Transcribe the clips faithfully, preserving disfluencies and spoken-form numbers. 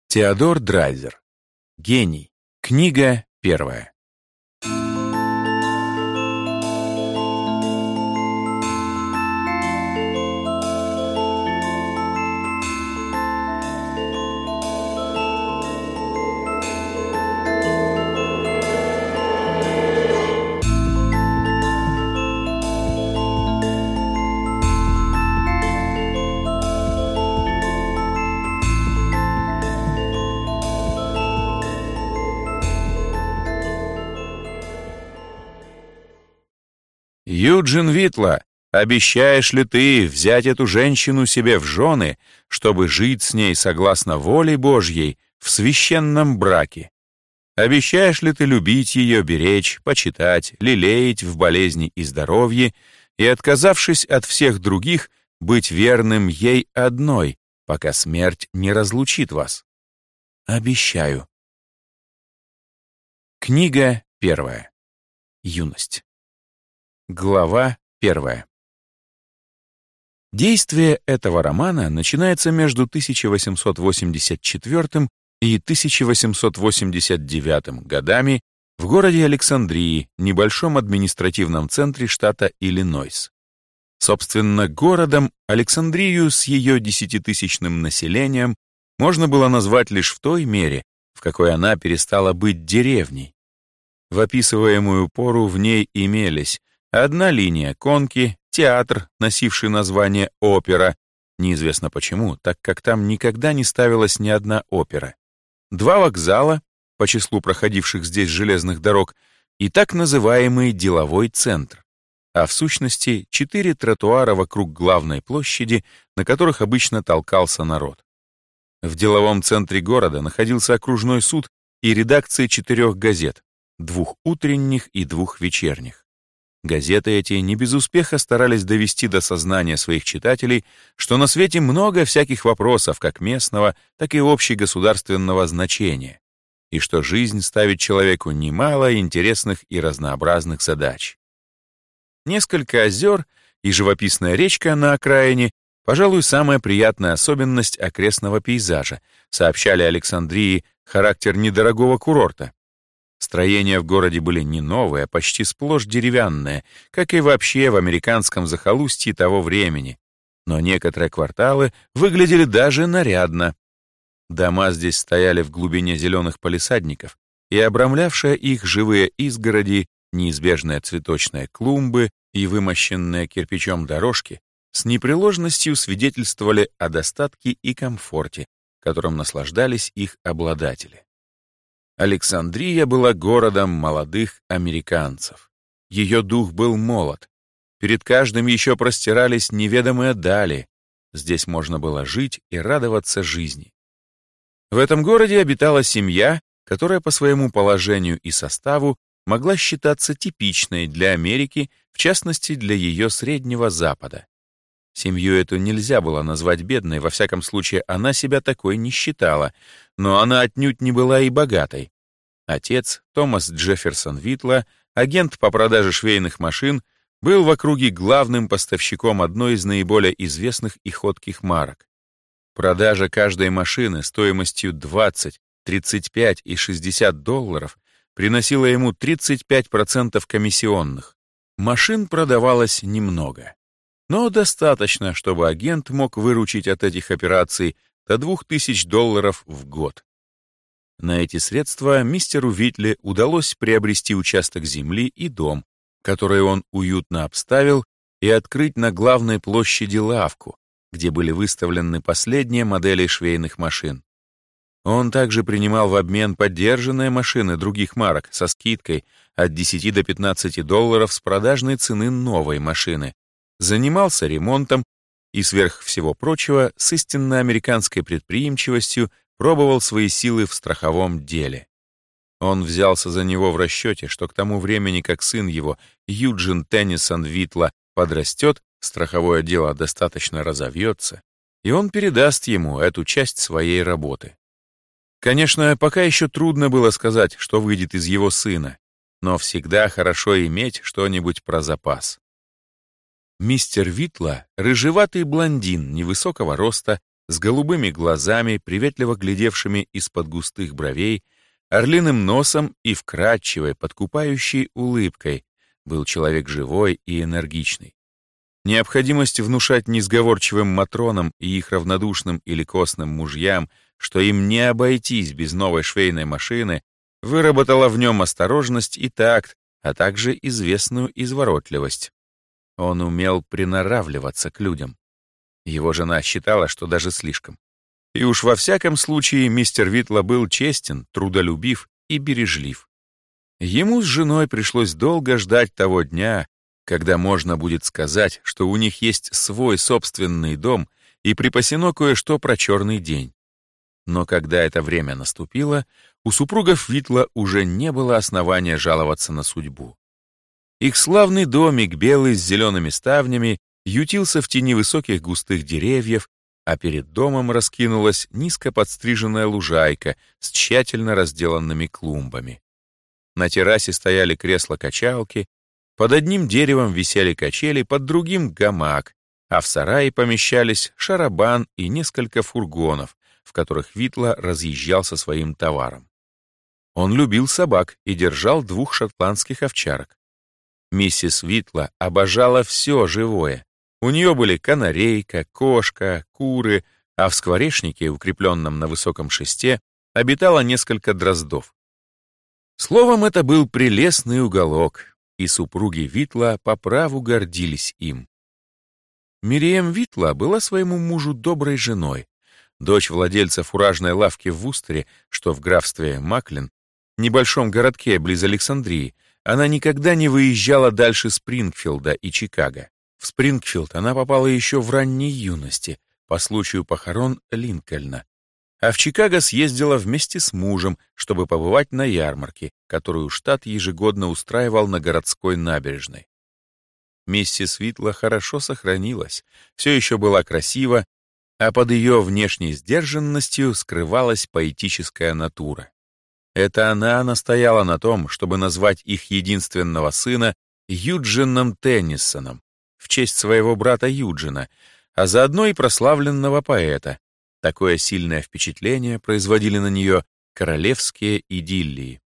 Теодор Драйзер. Гений. Книга первая. Юджин Витла, обещаешь ли ты взять эту женщину себе в жены, чтобы жить с ней согласно воле Божьей в священном браке? Обещаешь ли ты любить ее, беречь, почитать, лелеять в болезни и здоровье и, отказавшись от всех других, быть верным ей одной, пока смерть не разлучит вас? Обещаю. Книга первая. Юность. Глава первая. Действие этого романа начинается между тысяча восемьсот восемьдесят четвёртым и тысяча восемьсот восемьдесят девятым годами в городе Александрии, небольшом административном центре штата Иллинойс. Собственно, городом Александрию с ее десятитысячным населением можно было назвать лишь в той мере, в какой она перестала быть деревней. В описываемую пору в ней имелись одна линия конки, театр, носивший название опера, неизвестно почему, так как там никогда не ставилась ни одна опера, два вокзала, по числу проходивших здесь железных дорог, и так называемый деловой центр, а в сущности четыре тротуара вокруг главной площади, на которых обычно толкался народ. В деловом центре города находился окружной суд и редакции четырех газет, двух утренних и двух вечерних. Газеты эти не без успеха старались довести до сознания своих читателей, что на свете много всяких вопросов как местного, так и общегосударственного значения, и что жизнь ставит человеку немало интересных и разнообразных задач. Несколько озер и живописная речка на окраине, пожалуй, самая приятная особенность окрестного пейзажа, сообщали Александрии характер недорогого курорта. Строения в городе были не новые, а почти сплошь деревянные, как и вообще в американском захолустье того времени, но некоторые кварталы выглядели даже нарядно. Дома здесь стояли в глубине зеленых палисадников, и обрамлявшие их живые изгороди, неизбежные цветочные клумбы и вымощенные кирпичом дорожки с непреложностью свидетельствовали о достатке и комфорте, которым наслаждались их обладатели. Александрия была городом молодых американцев. Ее дух был молод. Перед каждым еще простирались неведомые дали. Здесь можно было жить и радоваться жизни. В этом городе обитала семья, которая по своему положению и составу могла считаться типичной для Америки, в частности для ее Среднего Запада. Семью эту нельзя было назвать бедной, во всяком случае она себя такой не считала, но она отнюдь не была и богатой. Отец, Томас Джефферсон Витла, агент по продаже швейных машин, был в округе главным поставщиком одной из наиболее известных и ходких марок. Продажа каждой машины стоимостью двадцать, тридцать пять и шестьдесят долларов приносила ему тридцать пять процентов комиссионных. Машин продавалось немного, но достаточно, чтобы агент мог выручить от этих операций до двух тысяч долларов в год. На эти средства мистеру Витле удалось приобрести участок земли и дом, который он уютно обставил, и открыть на главной площади лавку, где были выставлены последние модели швейных машин. Он также принимал в обмен подержанные машины других марок со скидкой от десяти до пятнадцати долларов с продажной цены новой машины, занимался ремонтом и, сверх всего прочего, с истинно американской предприимчивостью пробовал свои силы в страховом деле. Он взялся за него в расчете, что к тому времени, как сын его, Юджин Теннисон Витла, подрастет, страховое дело достаточно разовьется, и он передаст ему эту часть своей работы. Конечно, пока еще трудно было сказать, что выйдет из его сына, но всегда хорошо иметь что-нибудь про запас. Мистер Витла — рыжеватый блондин невысокого роста, с голубыми глазами, приветливо глядевшими из-под густых бровей, орлиным носом и вкрадчивой, подкупающей улыбкой, был человек живой и энергичный. Необходимость внушать несговорчивым матронам и их равнодушным или косным мужьям, что им не обойтись без новой швейной машины, выработала в нем осторожность и такт, а также известную изворотливость. Он умел приноравливаться к людям. Его жена считала, что даже слишком. И уж во всяком случае мистер Витла был честен, трудолюбив и бережлив. Ему с женой пришлось долго ждать того дня, когда можно будет сказать, что у них есть свой собственный дом и припасено кое-что про черный день. Но когда это время наступило, у супругов Витла уже не было основания жаловаться на судьбу. Их славный домик, белый с зелеными ставнями, ютился в тени высоких густых деревьев, а перед домом раскинулась низко подстриженная лужайка с тщательно разделанными клумбами. На террасе стояли кресла-качалки, под одним деревом висели качели, под другим — гамак, а в сарае помещались шарабан и несколько фургонов, в которых Витла разъезжал со своим товаром. Он любил собак и держал двух шотландских овчарок. Миссис Витла обожала все живое. У нее были канарейка, кошка, куры, а в скворечнике, укрепленном на высоком шесте, обитало несколько дроздов. Словом, это был прелестный уголок, и супруги Витла по праву гордились им. Мириэм Витла была своему мужу доброй женой, дочь владельца фуражной лавки в Вустере, что в графстве Маклин, небольшом городке близ Александрии. Она никогда не выезжала дальше Спрингфилда и Чикаго. В Спрингфилд она попала еще в ранней юности, по случаю похорон Линкольна. А в Чикаго съездила вместе с мужем, чтобы побывать на ярмарке, которую штат ежегодно устраивал на городской набережной. Миссис Витла хорошо сохранилась, все еще была красива, а под ее внешней сдержанностью скрывалась поэтическая натура. Это она настояла на том, чтобы назвать их единственного сына Юджином Теннисоном в честь своего брата Юджина, а заодно и прославленного поэта. Такое сильное впечатление производили на нее королевские идиллии.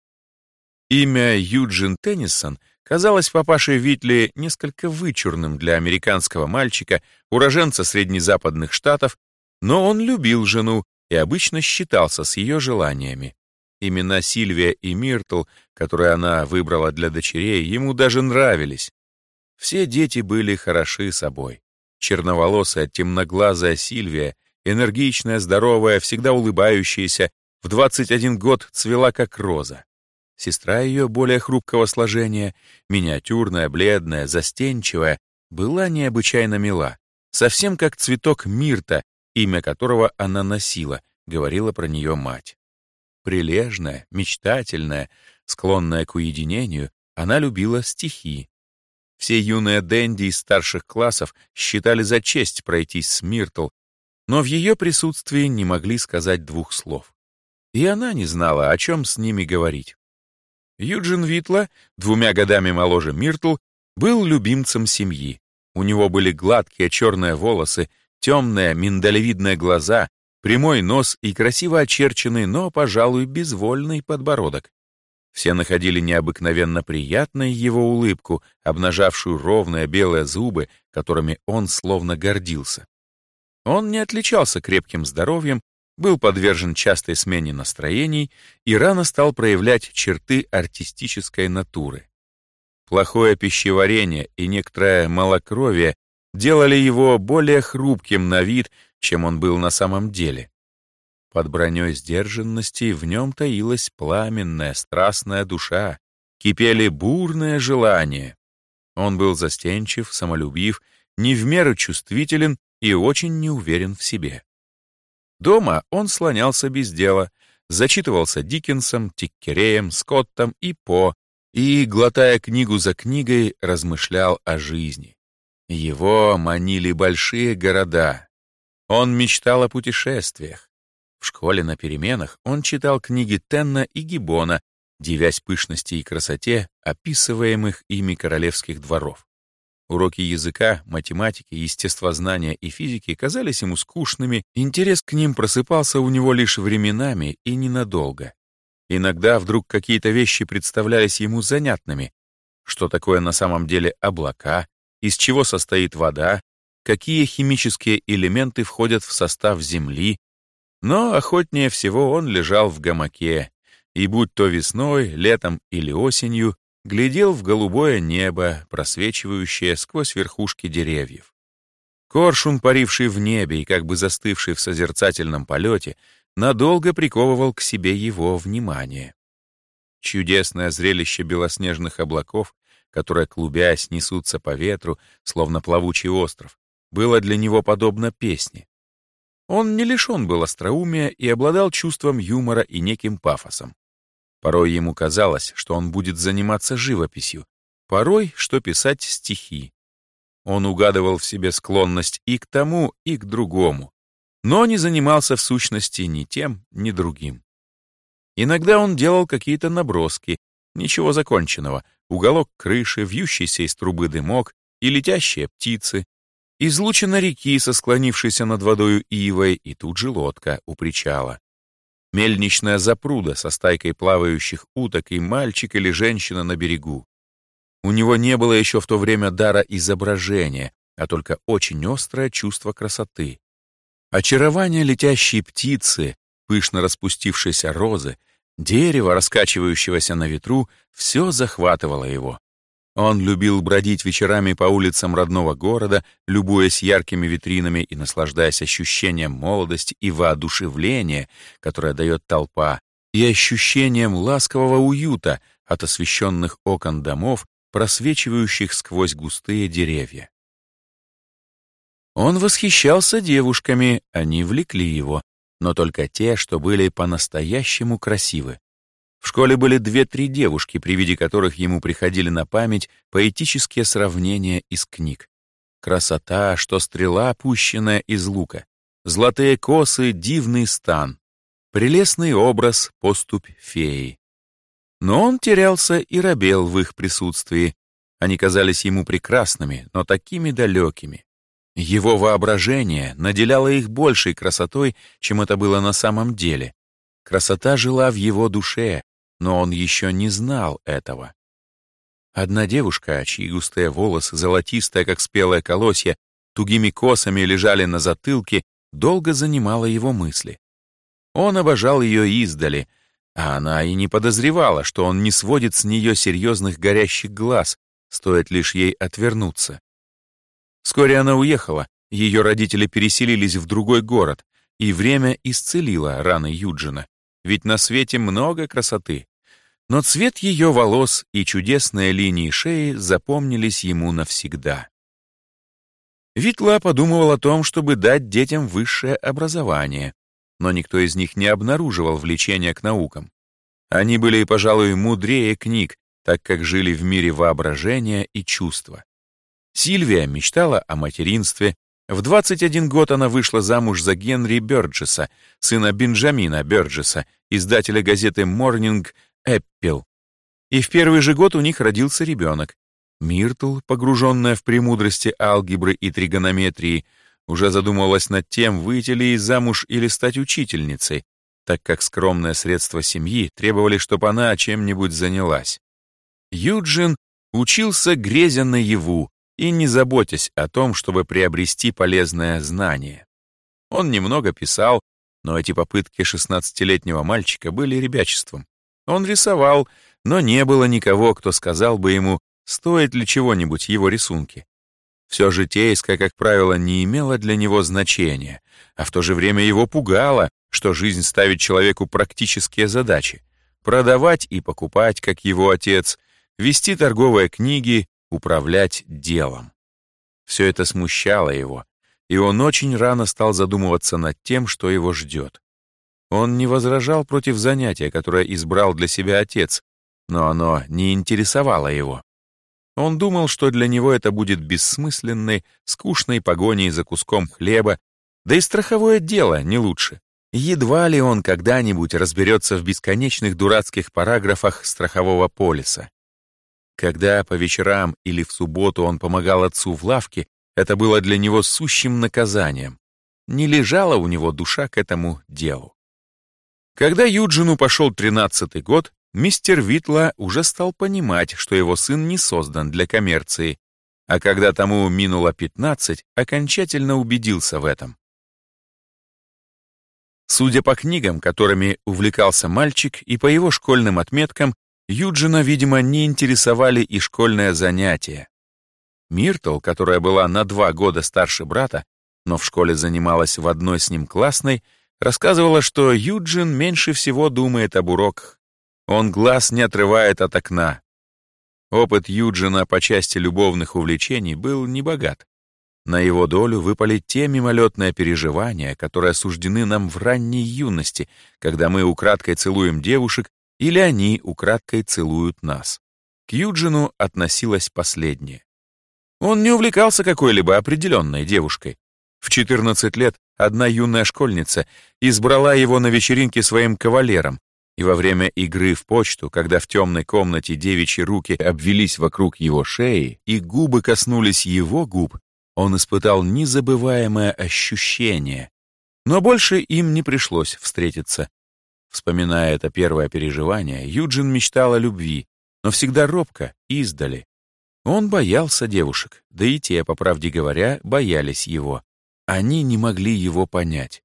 Имя Юджин Теннисон казалось папаше Витли несколько вычурным для американского мальчика, уроженца среднезападных штатов, но он любил жену и обычно считался с ее желаниями. Имена Сильвия и Миртл, которые она выбрала для дочерей, ему даже нравились. Все дети были хороши собой. Черноволосая, темноглазая Сильвия, энергичная, здоровая, всегда улыбающаяся, в двадцать один год цвела как роза. Сестра ее, более хрупкого сложения, миниатюрная, бледная, застенчивая, была необычайно мила, совсем как цветок мирта, имя которого она носила, говорила про нее мать. Прилежная, мечтательная, склонная к уединению, она любила стихи. Все юные денди из старших классов считали за честь пройтись с Миртл, но в ее присутствии не могли сказать двух слов. И она не знала, о чем с ними говорить. Юджин Витла, двумя годами моложе Миртл, был любимцем семьи. У него были гладкие черные волосы, темные миндалевидные глаза, прямой нос и красиво очерченный, но, пожалуй, безвольный подбородок. Все находили необыкновенно приятной его улыбку, обнажавшую ровные белые зубы, которыми он словно гордился. Он не отличался крепким здоровьем, был подвержен частой смене настроений и рано стал проявлять черты артистической натуры. Плохое пищеварение и некоторое малокровие делали его более хрупким на вид, чем он был на самом деле. Под броней сдержанности в нем таилась пламенная, страстная душа, кипели бурные желания. Он был застенчив, самолюбив, не в меру чувствителен и очень неуверен в себе. Дома он слонялся без дела, зачитывался Диккенсом, Тиккереем, Скоттом и По, и, глотая книгу за книгой, размышлял о жизни. Его манили большие города. Он мечтал о путешествиях. В школе на переменах он читал книги Тенна и Гиббона, дивясь пышности и красоте описываемых ими королевских дворов. Уроки языка, математики, естествознания и физики казались ему скучными, интерес к ним просыпался у него лишь временами и ненадолго. Иногда вдруг какие-то вещи представлялись ему занятными. Что такое на самом деле облака, из чего состоит вода, какие химические элементы входят в состав Земли. Но охотнее всего он лежал в гамаке, и будь то весной, летом или осенью, глядел в голубое небо, просвечивающее сквозь верхушки деревьев. Коршун, паривший в небе и как бы застывший в созерцательном полете, надолго приковывал к себе его внимание. Чудесное зрелище белоснежных облаков, которые, клубясь, несутся по ветру, словно плавучий остров, было для него подобно песне. Он не лишен был остроумия и обладал чувством юмора и неким пафосом. Порой ему казалось, что он будет заниматься живописью, порой, что писать стихи. Он угадывал в себе склонность и к тому, и к другому, но не занимался в сущности ни тем, ни другим. Иногда он делал какие-то наброски, ничего законченного, уголок крыши, вьющийся из трубы дымок и летящие птицы, излучина реки со склонившейся над водою ивой и тут же лодка у причала. Мельничная запруда со стайкой плавающих уток и мальчик или женщина на берегу. У него не было еще в то время дара изображения, а только очень острое чувство красоты. Очарование летящей птицы, пышно распустившейся розы, дерева, раскачивающегося на ветру, все захватывало его. Он любил бродить вечерами по улицам родного города, любуясь яркими витринами и наслаждаясь ощущением молодости и воодушевления, которое дает толпа, и ощущением ласкового уюта от освещенных окон домов, просвечивающих сквозь густые деревья. Он восхищался девушками, они влекли его, но только те, что были по-настоящему красивы. В школе были две-три девушки, при виде которых ему приходили на память поэтические сравнения из книг. Красота, что стрела, пущенная из лука, золотые косы, дивный стан, прелестный образ, поступь феи. Но он терялся и робел в их присутствии. Они казались ему прекрасными, но такими далекими. Его воображение наделяло их большей красотой, чем это было на самом деле. Красота жила в его душе, но он еще не знал этого. Одна девушка, чьи густые волосы, золотистые, как спелые колосья, тугими косами лежали на затылке, долго занимала его мысли. Он обожал ее издали, а она и не подозревала, что он не сводит с нее серьезных горящих глаз, стоит лишь ей отвернуться. Вскоре она уехала, ее родители переселились в другой город, и время исцелило раны Юджина, ведь на свете много красоты. Но цвет ее волос и чудесные линии шеи запомнились ему навсегда. Витла подумывал о том, чтобы дать детям высшее образование, но никто из них не обнаруживал влечения к наукам. Они были, пожалуй, мудрее книг, так как жили в мире воображения и чувства. Сильвия мечтала о материнстве. В двадцать один год она вышла замуж за Генри Бёрджеса, сына Бенджамина Бёрджеса, издателя газеты «Морнинг Эппел». И в первый же год у них родился ребенок. Миртл, погруженная в премудрости алгебры и тригонометрии, уже задумывалась над тем, выйти ли ей замуж или стать учительницей, так как скромные средства семьи требовали, чтобы она чем-нибудь занялась. Юджин учился грезя наяву и не заботясь о том, чтобы приобрести полезное знание. Он немного писал, но эти попытки шестнадцатилетнего мальчика были ребячеством. Он рисовал, но не было никого, кто сказал бы ему, стоит ли чего-нибудь его рисунки. Все житейское, как правило, не имело для него значения, а в то же время его пугало, что жизнь ставит человеку практические задачи — продавать и покупать, как его отец, вести торговые книги, управлять делом. Все это смущало его, и он очень рано стал задумываться над тем, что его ждет. Он не возражал против занятия, которое избрал для себя отец, но оно не интересовало его. Он думал, что для него это будет бессмысленной, скучной погоней за куском хлеба, да и страховое дело не лучше. Едва ли он когда-нибудь разберется в бесконечных дурацких параграфах страхового полиса. Когда по вечерам или в субботу он помогал отцу в лавке, это было для него сущим наказанием. Не лежала у него душа к этому делу. Когда Юджину пошел тринадцатый год, мистер Витла уже стал понимать, что его сын не создан для коммерции, а когда тому минуло пятнадцать, окончательно убедился в этом. Судя по книгам, которыми увлекался мальчик, и по его школьным отметкам, Юджина, видимо, не интересовали и школьные занятия. Миртл, которая была на два года старше брата, но в школе занималась в одной с ним классной, рассказывала, что Юджин меньше всего думает об уроках. Он глаз не отрывает от окна. Опыт Юджина по части любовных увлечений был небогат. На его долю выпали те мимолетные переживания, которые осуждены нам в ранней юности, когда мы украдкой целуем девушек или они украдкой целуют нас. К Юджину относилось последнее. Он не увлекался какой-либо определенной девушкой. В четырнадцать лет одна юная школьница избрала его на вечеринке своим кавалером, и во время игры в почту, когда в темной комнате девичьи руки обвились вокруг его шеи и губы коснулись его губ, он испытал незабываемое ощущение. Но больше им не пришлось встретиться. Вспоминая это первое переживание, Юджин мечтал о любви, но всегда робко, издали. Он боялся девушек, да и те, по правде говоря, боялись его. Они не могли его понять.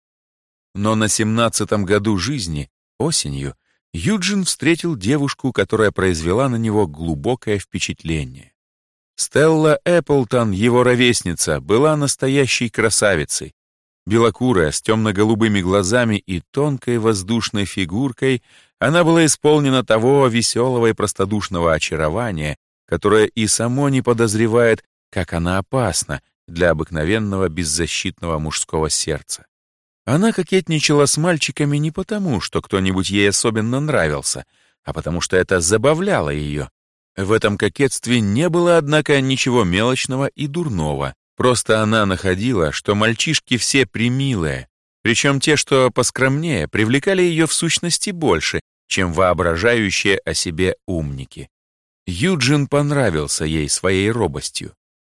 Но на семнадцатом году жизни, осенью, Юджин встретил девушку, которая произвела на него глубокое впечатление. Стелла Эпплтон, его ровесница, была настоящей красавицей. Белокурая, с темно-голубыми глазами и тонкой воздушной фигуркой, она была исполнена того веселого и простодушного очарования, которое и само не подозревает, как она опасна для обыкновенного беззащитного мужского сердца. Она кокетничала с мальчиками не потому, что кто-нибудь ей особенно нравился, а потому что это забавляло ее. В этом кокетстве не было, однако, ничего мелочного и дурного. Просто она находила, что мальчишки все премилые, причем те, что поскромнее, привлекали ее в сущности больше, чем воображающие о себе умники. Юджин понравился ей своей робостью.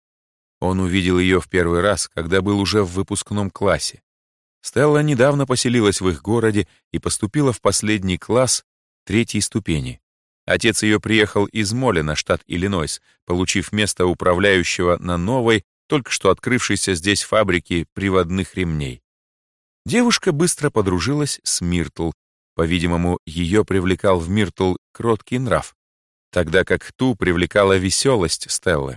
Он увидел ее в первый раз, когда был уже в выпускном классе. Стелла недавно поселилась в их городе и поступила в последний класс третьей ступени. Отец ее приехал из Молина, штат Иллинойс, получив место управляющего на новой, только что открывшейся здесь фабрике приводных ремней. Девушка быстро подружилась с Миртл. По-видимому, ее привлекал в Миртл кроткий нрав, тогда как ту привлекала веселость Стеллы.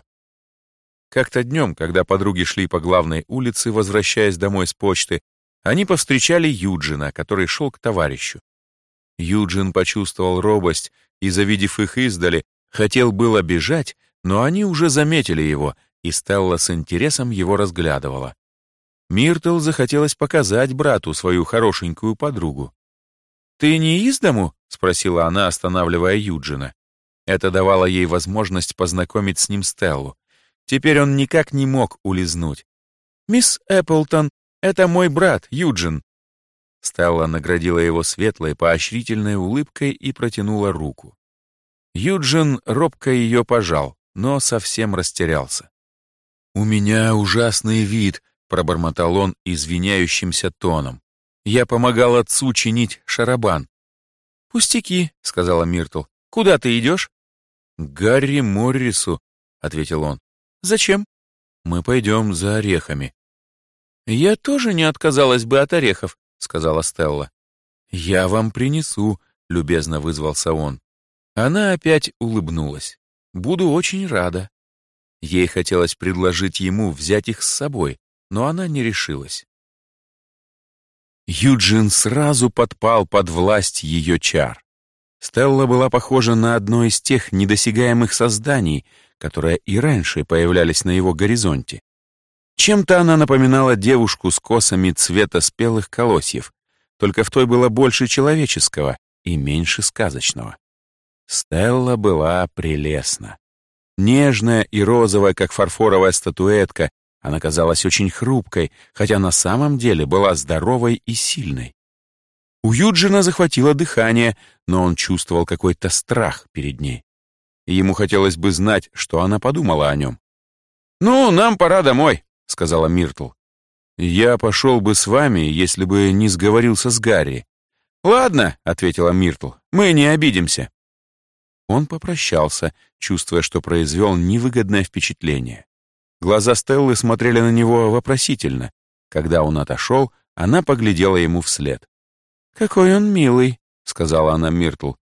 Как-то днем, когда подруги шли по главной улице, возвращаясь домой с почты, они повстречали Юджина, который шел к товарищу. Юджин почувствовал робость и, завидев их издали, хотел было бежать, но они уже заметили его, и Стелла с интересом его разглядывала. Миртл захотелось показать брату свою хорошенькую подругу. «Ты не из дому?» — спросила она, останавливая Юджина. Это давало ей возможность познакомить с ним Стеллу. Теперь он никак не мог улизнуть. «Мисс Эпплтон, это мой брат, Юджин». Стелла наградила его светлой, поощрительной улыбкой и протянула руку. Юджин робко ее пожал, но совсем растерялся. «У меня ужасный вид», — пробормотал он извиняющимся тоном. «Я помогал отцу чинить шарабан». «Пустяки», — сказала Миртл. «Куда ты идешь?» «К Гарри Моррису», — ответил он. «Зачем?» «Мы пойдем за орехами». «Я тоже не отказалась бы от орехов», — сказала Стелла. «Я вам принесу», — любезно вызвался он. Она опять улыбнулась. «Буду очень рада». Ей хотелось предложить ему взять их с собой, но она не решилась. Юджин сразу подпал под власть ее чар. Стелла была похожа на одно из тех недосягаемых созданий, которые и раньше появлялись на его горизонте. Чем-то она напоминала девушку с косами цвета спелых колосьев, только в той было больше человеческого и меньше сказочного. Стелла была прелестна. Нежная и розовая, как фарфоровая статуэтка, она казалась очень хрупкой, хотя на самом деле была здоровой и сильной. У Юджина захватило дыхание, но он чувствовал какой-то страх перед ней. и ему хотелось бы знать, что она подумала о нем. «Ну, нам пора домой», — сказала Миртл. «Я пошел бы с вами, если бы не сговорился с Гарри». «Ладно», — ответила Миртл, — «мы не обидимся». Он попрощался, чувствуя, что произвел невыгодное впечатление. Глаза Стеллы смотрели на него вопросительно. Когда он отошел, она поглядела ему вслед. «Какой он милый», — сказала она Миртл.